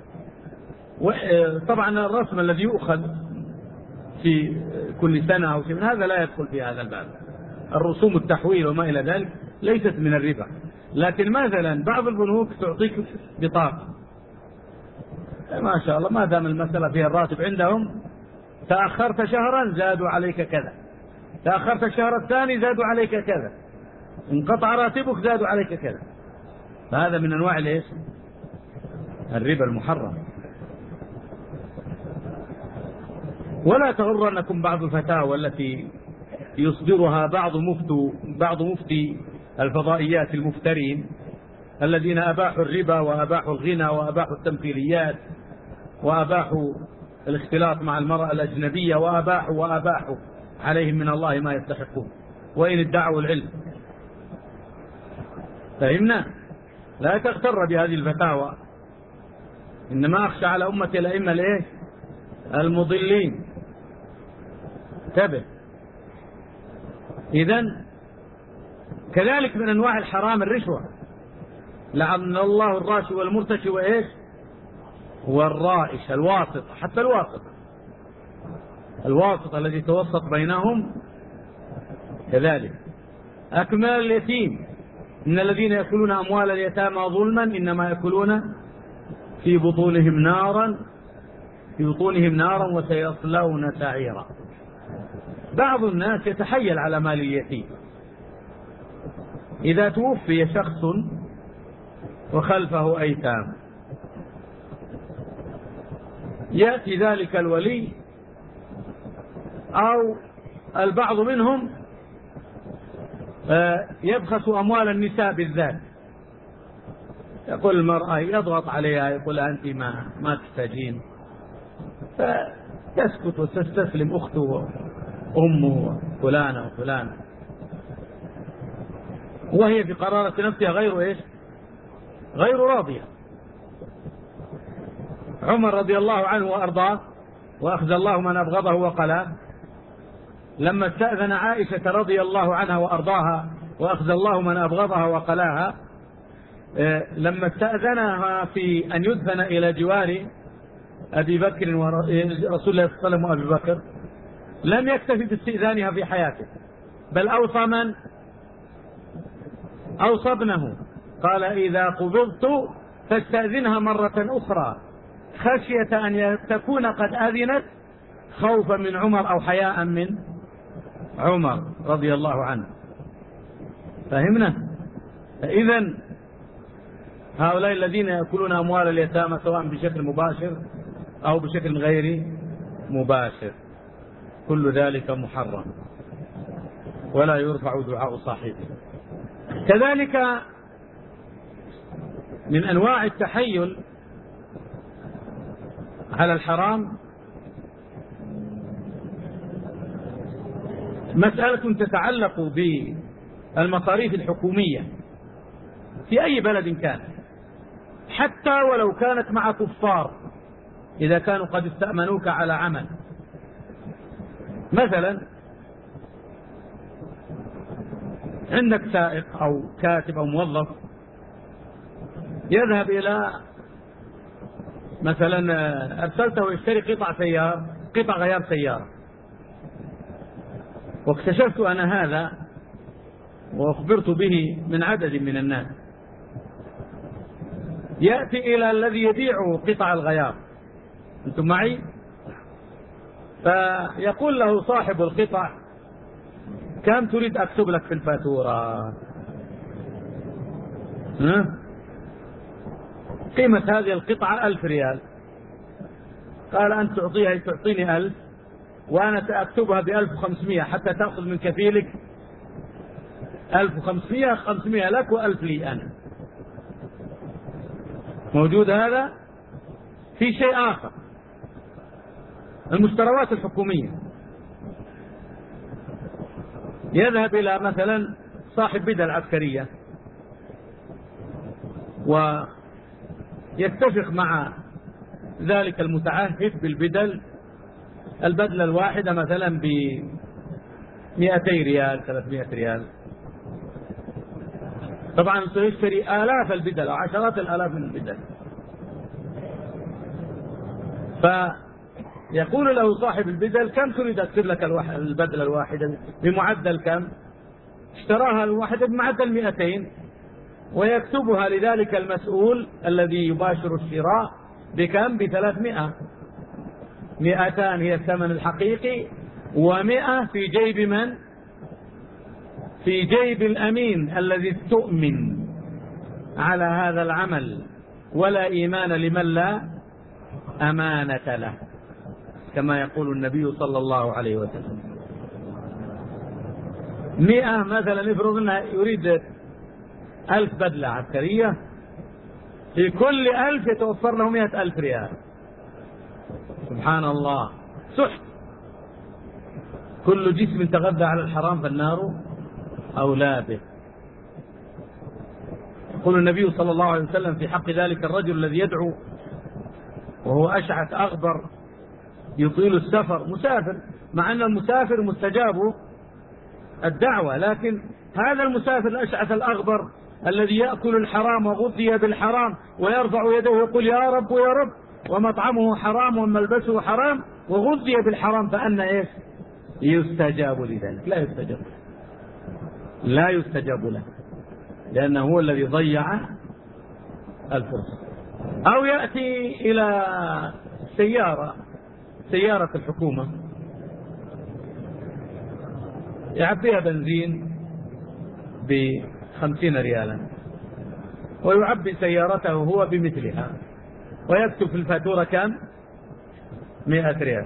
طبعا الرسم الذي يؤخذ في كل سنة أو شيء هذا لا يدخل في هذا الباب. الرسوم التحويل وما إلى ذلك ليست من الربا. لكن مثلا بعض البنوك تعطيك بطاقة ما شاء الله، ما دام المسألة فيها الراتب عندهم، تأخرت شهرا زادوا عليك كذا، تأخرت الشهر الثاني زادوا عليك كذا، انقطع راتبك زادوا عليك كذا. فهذا من أنواع ليش؟ الربا المحرم. ولا تغرنكم بعض الفتاوى التي يصدرها بعض مفتو بعض مفتي الفضائيات المفترين الذين أباحوا الربا وأباحوا الغنى وأباحوا التمثيليات وأباحوا الاختلاط مع المرأة الأجنبية وأباحوا وأباحوا عليهم من الله ما يستحقون وإن ادعوا العلم. فهمنا؟ لا تغتر بهذه الفتاوى، إنما أخشى على أمة الأئمة الإيه؟ المضلين. انتبه. إذن كذلك من أنواع الحرام الرشوة، لعن الله الراشي والمرتشي وإيش والرائش، الواسط، حتى الواسط الواسط الذي توسط بينهم كذلك. أكمال اليتيم، إن الذين يأكلون أموال اليتامى ظلما إنما يأكلون في بطونهم نارا في بطونهم نارا وسيصلون سعيرا. بعض الناس يتحيل على مال اليتيم. إذا توفي شخص وخلفه أيتام يأتي ذلك الولي أو البعض منهم يبخس أموال النساء بالذات، يقول المرأة يضغط عليها يقول أنت ما ما تحتاجين، فتسكت وتستسلم أخته وأمه فلانة وفلانة، وهي في قرارة نفسها غير إيش غير راضية. عمر رضي الله عنه وأرضاه وأخذ الله من أبغضه وقلاه، لما استأذن عائشة رضي الله عنها وأرضاها وأخذ الله من أبغضها وقلاها، لما استأذنها في أن يدفن إلى جوار أبي بكر ورسول الله صلى الله عليه وسلم وأبي بكر، لم يكتفي باستئذانها في حياته، بل أوصى من أوصى ابنه، قال إذا قبضت فاستأذنها مرة أخرى خشية أن تكون قد أذنت خوفا من عمر أو حياء من عمر رضي الله عنه. فهمنا؟ فإذن هؤلاء الذين يأكلون أموال اليتامى سواء بشكل مباشر أو بشكل غير مباشر كل ذلك محرم ولا يرفع دعاء صاحبه. كذلك من أنواع التحيل على الحرام مسألة تتعلق بالمصاريف الحكومية في أي بلد كان، حتى ولو كانت مع كفار، إذا كانوا قد استأمنوك على عمل. مثلا عندك سائق أو كاتب أو موظف يذهب إلى مثلا أرسلته يشتري قطع سيارة قطع غيار سيارة، واكتشفت أنا هذا وأخبرت به من عدد من الناس، يأتي إلى الذي يبيع قطع الغيار، أنتم معي؟ فيقول له صاحب القطع كم تريد أكتب لك في الفاتورة؟ ها؟ قيمة هذه القطعة ألف ريال. قال أنت تعطيها تعطيني ألف وأنا سأكتبها بألف وخمسمائة حتى تأخذ من كفيلك ألف وخمسمائة، خمسمائة لك وألف لي أنا. موجود هذا؟ في شيء آخر، المشتريات الحكومية. يذهب إلى مثلا صاحب بدل عسكرية ويتفق مع ذلك المتعهد بالبدل، البدلة الواحدة مثلا بمئتي ريال ثلاثمائة ريال، طبعا سيشتري آلاف البدل أو عشرات الآلاف من البدل. فيقول له صاحب البدل كم تريد أكتب لك البدلة الواحدة بمعدل كم؟ اشتراها الواحدة بمعدل مئتين، ويكتبها لذلك المسؤول الذي يباشر الشراء بكم؟ بثلاثمائة. مئتان هي الثمن الحقيقي، ومئة في جيب من؟ في جيب الأمين الذي استؤمن على هذا العمل، ولا إيمان لمن لا أمانة له. كما يقول النبي صلى الله عليه وسلم. مئة مثلا افرض أنه يريد ألف بدلة عسكرية، في كل ألف يتوفر له مئة ألف ريال. سبحان الله، سحت. كل جسم تغذى على الحرام فالنار أولى به. يقول النبي صلى الله عليه وسلم في حق ذلك الرجل الذي يدعو وهو أشعث أغبر يطيل السفر، مسافر، مع أن المسافر مستجاب الدعوة، لكن هذا المسافر الأشعث الأغبر الذي يأكل الحرام وغذي بالحرام ويرفع يده ويقول يا رب يا رب، ومطعمه حرام وملبسه حرام وغذي بالحرام، فأن إيش يستجاب لذلك؟ لا يستجاب له، لا يستجاب له، لأنه هو الذي ضيع الفرصة. أو يأتي إلى سيارة سيارة الحكومة يعبيها بنزين بخمسين ريالا ويعبي سيارته هو بمثلها ويكتب في الفاتورة كم؟ مئة ريال.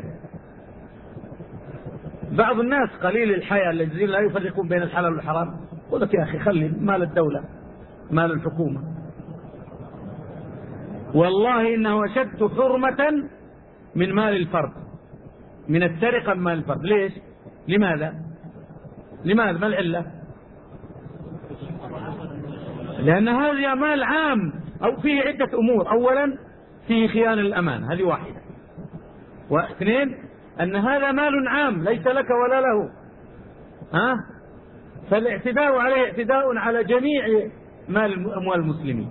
بعض الناس قليل الحياة الذين لا يفرقون بين الحلال والحرام يقول لك يا أخي خلي مال الدولة مال الحكومة. والله إنه أشد حرمة من مال الفرد، من السرقة من مال الفرد. ليش؟ لماذا؟ لماذا؟ ما العلة؟ لأن هذا مال عام، أو فيه عدة أمور. أولا فيه خيانة الأمان، هذه واحدة. واثنين أن هذا مال عام ليس لك ولا له، ها؟ فالاعتداء عليه اعتداء على جميع مال أموال المسلمين.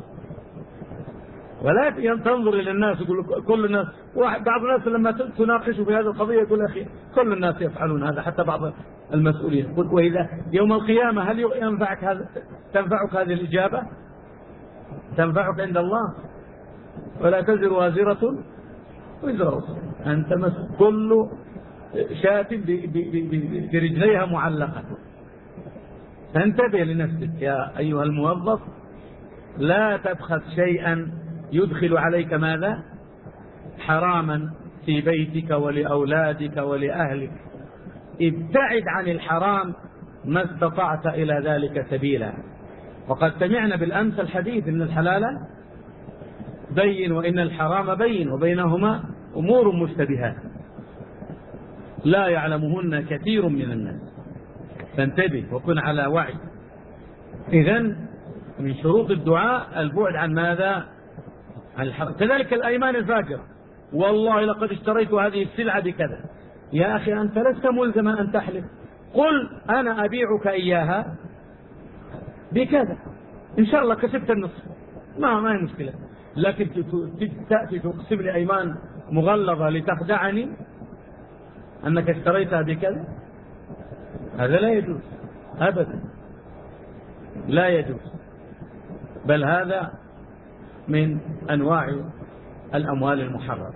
ولا تنظر إلى الناس يقول كل الناس، بعض الناس لما تناقشوا في هذه القضية يقول أخي كل الناس يفعلون هذا، حتى بعض المسؤولين. وإذا يوم القيامة هل ينفعك هذا؟ تنفعك هذه الإجابة؟ تنفعك عند الله؟ ولا تزر وازرة وزر أخرى. أنت مسؤول، كل شاة برجليها معلقة. فانتبه لنفسك يا أيها الموظف، لا تبخس شيئا يدخل عليك ماذا؟ حراما في بيتك ولأولادك ولأهلك. ابتعد عن الحرام ما استطعت إلى ذلك سبيلا. وقد سمعنا بالأمس الحديث إن الحلال بين وإن الحرام بين وبينهما أمور مشتبهات لا يعلمهن كثير من الناس. فانتبه وكن على وعي. إذن من شروط الدعاء البعد عن ماذا؟ عن الحرام. كذلك الأيمان الفاجرة، والله لقد اشتريت هذه السلعة بكذا. يا أخي أنت لست ملزما أن تحلف، قل أنا أبيعك إياها بكذا، إن شاء الله كسبت النصف، ما ما هي مشكلة. لكن تأتي تقسم لي أيمان مغلظة لتخدعني أنك اشتريتها بكذا، هذا لا يجوز أبدا، لا يجوز، بل هذا من أنواع الأموال المحرمة.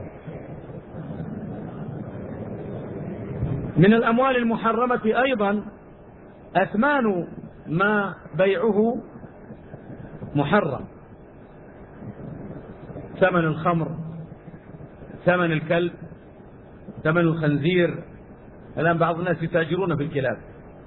من الأموال المحرمة أيضا أثمان ما بيعه محرم، ثمن الخمر، ثمن الكلب، ثمن الخنزير. الآن بعض الناس يتاجرون في الكلاب.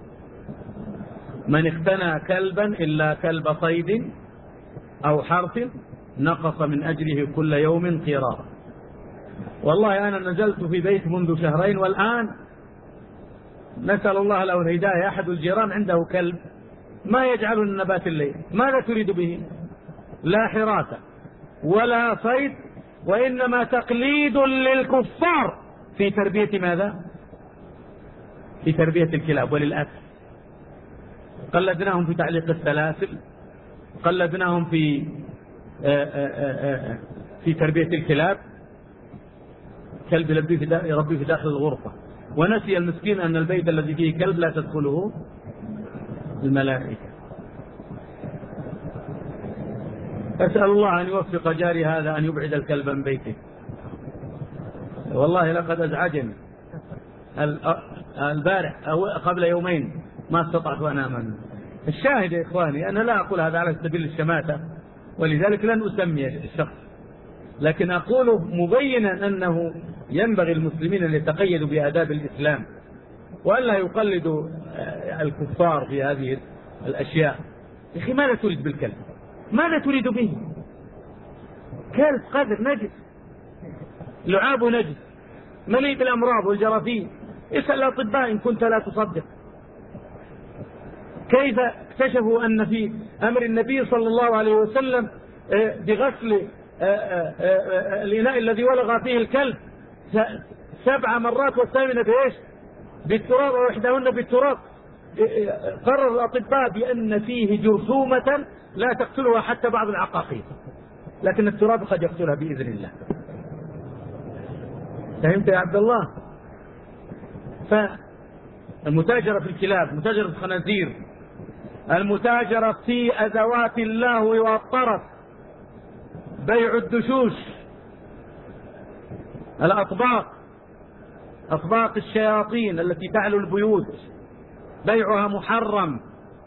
من اقتنى كلبا إلا كلب صيد أو حرث نقص من أجله كل يوم قيراط. والله أنا نزلت في بيت منذ شهرين والآن نسأل الله له الهداية، أحد الجيران عنده كلب ما يجعل النبات الليل. ماذا تريد به؟ لا حراسة ولا صيد، وإنما تقليد للكفار في تربية ماذا؟ في تربية الكلاب وللأسف. قلدناهم في تعليق السلاسل، قلدناهم في آآ آآ في تربية الكلاب. كلب يربيه في داخل الغرفة، ونسي المسكين أن البيت الذي فيه كلب لا تدخله الملائكة. أسأل الله أن يوفق جاري هذا أن يبعد الكلب من بيته. والله لقد أزعجني البارح أو قبل يومين ما استطعت أن أنام. الشاهد يا إخواني، أنا لا أقول هذا على سبيل الشماتة، ولذلك لن أسمي الشخص، لكن أقوله مبينا أنه ينبغي المسلمين أن يتقيدوا بآداب الإسلام وألا يقلدوا الكفار في هذه الأشياء. يا أخي ماذا تريد بالكلب؟ ماذا تريد به؟ كلب قذر نجس، لعابه نجس، مليء بالأمراض والجراثيم. اسأل الأطباء إن كنت لا تصدق. كيف اكتشفوا أن في أمر النبي صلى الله عليه وسلم بغسل الإناء الذي ولغ فيه الكلب سبع مرات والثامنة بإيش؟ بالتراب، وإحداهن بالتراب. قرر الأطباء بأن فيه جرثومة لا تقتلها حتى بعض العقاقير، لكن التراب قد يقتلها بإذن الله. فهمت يا عبد الله؟ فالمتاجرة في الكلاب، المتاجرة في الخنازير، المتاجرة في أدوات اللهو والطرف، بيع الدشوش، الأطباق، أطباق الشياطين التي تعلو البيوت، بيعها محرم،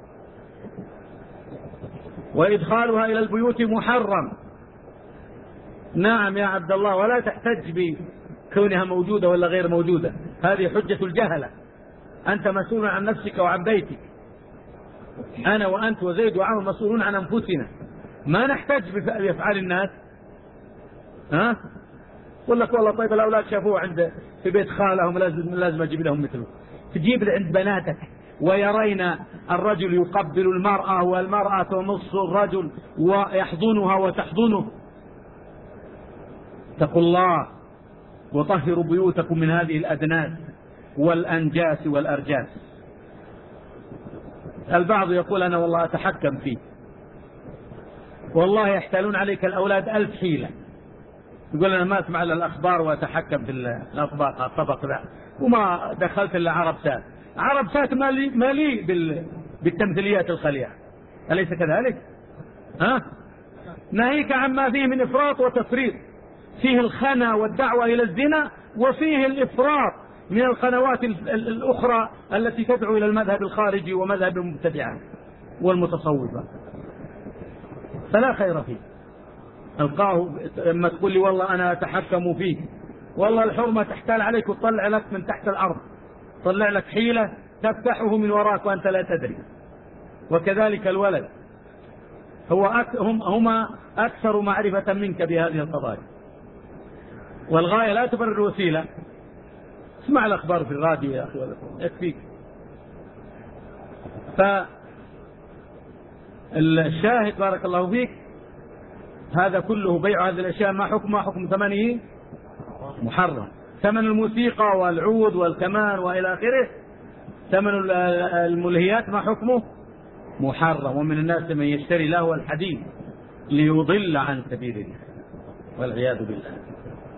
وإدخالها إلى البيوت محرم. نعم يا عبد الله، ولا تحتج بكونها موجودة ولا غير موجودة، هذه حجة الجهلة. أنت مسؤول عن نفسك وعن بيتك، أنا وأنت وزيد وعمر مسؤولون عن أنفسنا، ما نحتاج بأفعال الناس. ها؟ يقول لك والله طيب الأولاد شافوه عند في بيت خالهم لازم لازم أجيب لهم مثله. تجيب عند بناتك ويرين الرجل يقبل المرأة والمرأة تمص الرجل ويحضنها وتحضنه. اتقوا الله وطهروا بيوتكم من هذه الأدناس والأنجاس والأرجاس. البعض يقول أنا والله أتحكم فيه، والله يحتالون عليك الأولاد ألف حيلة. يقول أنا ما أسمع إلا الأخبار وأتحكم في الأطباق الطبق ذا، وما دخلت إلا عرب سات. عرب سات مالي, مالي بالتمثيليات الخليعة، أليس كذلك؟ ها؟ ناهيك عما فيه من إفراط وتفريط، فيه الخنا والدعوة إلى الزنا، وفيه الإفراط من القنوات الأخرى التي تدعو إلى المذهب الخارجي ومذهب المبتدعة والمتصوفة، فلا خير فيه. ألقاه لما تقول لي والله أنا أتحكم فيه، والله الحرمة تحتال عليك وتطلع لك من تحت الأرض، طلع لك حيلة تفتحه من وراك وأنت لا تدري. وكذلك الولد، هو أك... هم... هما أكثر معرفة منك بهذه القضايا، والغاية لا تبرر الوسيلة. اسمع الأخبار في الراديو يا أخي ولا يكفيك. فالشاهد بارك الله فيك، هذا كله بيع هذه الأشياء ما حكم ما حكم ثمنه؟ محرم. ثمن الموسيقى والعود والكمان وإلى آخره، ثمن الملهيات ما حكمه؟ محرم. ومن الناس من يشتري له الحديث ليضل عن سبيل الله والعياذ بالله.